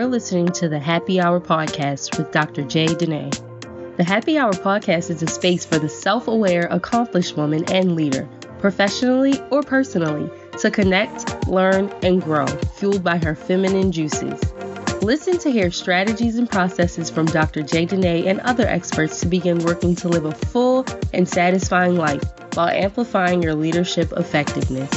You're listening to the Happy Hour Podcast with Dr. Jay Dene. The Happy Hour Podcast is a space for the self-aware, accomplished woman and leader, professionally or personally, to connect, learn, and grow, fueled by her feminine juices. Listen to hear strategies and processes from Dr. Jay Dene and other experts to begin working to live a full and satisfying life while amplifying your leadership effectiveness.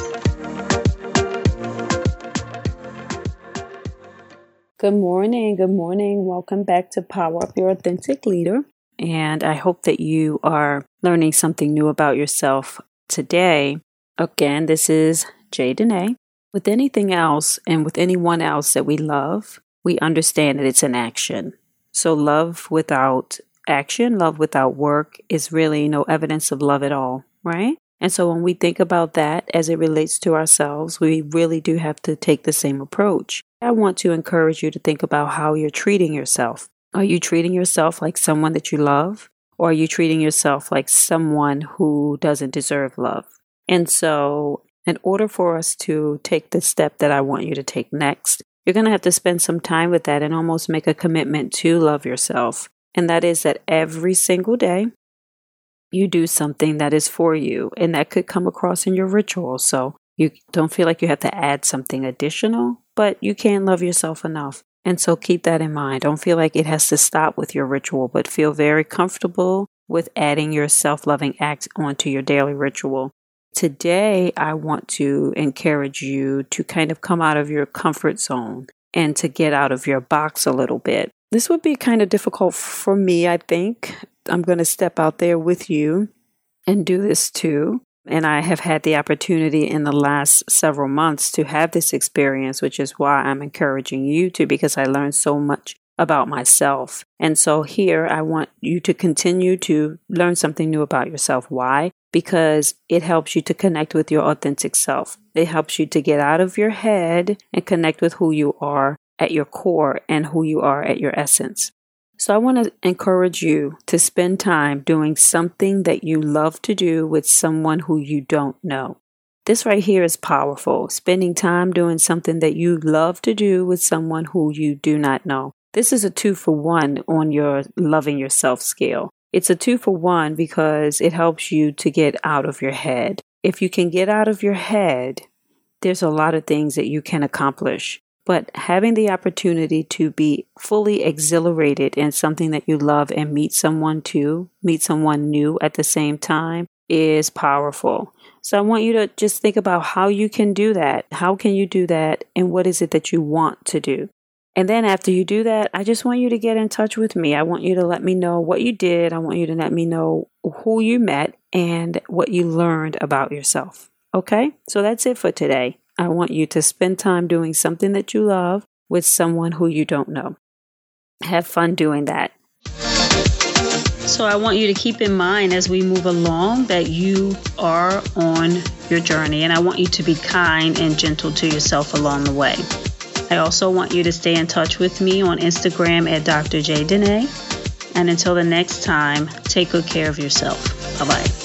Good morning. Good morning. Welcome back to Power Up Your Authentic Leader. And I hope that you are learning something new about yourself today. Again, this is Jay Dene. With anything else and with anyone else that we love, we understand that it's an action. So love without action, love without work is really no evidence of love at all, right? And so when we think about that as it relates to ourselves, we really do have to take the same approach. I want to encourage you to think about how you're treating yourself. Are you treating yourself like someone that you love? Or are you treating yourself like someone who doesn't deserve love? And so in order for us to take the step that I want you to take next, you're going to have to spend some time with that and almost make a commitment to love yourself. And that is that every single day, you do something that is for you. And that could come across in your ritual. So you don't feel like you have to add something additional, but you can love yourself enough. And so keep that in mind. Don't feel like it has to stop with your ritual, but feel very comfortable with adding your self-loving act onto your daily ritual. Today, I want to encourage you to kind of come out of your comfort zone and to get out of your box a little bit. This would be kind of difficult for me, I think. I'm going to step out there with you and do this too. And I have had the opportunity in the last several months to have this experience, which is why I'm encouraging you to, because I learned so much about myself. And so here I want you to continue to learn something new about yourself. Why? Because it helps you to connect with your authentic self. It helps you to get out of your head and connect with who you are at your core and who you are at your essence. So I want to encourage you to spend time doing something that you love to do with someone who you don't know. This right here is powerful. Spending time doing something that you love to do with someone who you do not know. This is a 2-for-1 on your loving yourself scale. It's a 2-for-1 because it helps you to get out of your head. If you can get out of your head, there's a lot of things that you can accomplish. But having the opportunity to be fully exhilarated in something that you love and meet someone new at the same time is powerful. So I want you to just think about how you can do that. How can you do that? And what is it that you want to do? And then after you do that, I just want you to get in touch with me. I want you to let me know what you did. I want you to let me know who you met and what you learned about yourself. Okay? So that's it for today. I want you to spend time doing something that you love with someone who you don't know. Have fun doing that. So I want you to keep in mind as we move along that you are on your journey, and I want you to be kind and gentle to yourself along the way. I also want you to stay in touch with me on Instagram at Dr. Jay Dene. And until the next time, take good care of yourself. Bye-bye.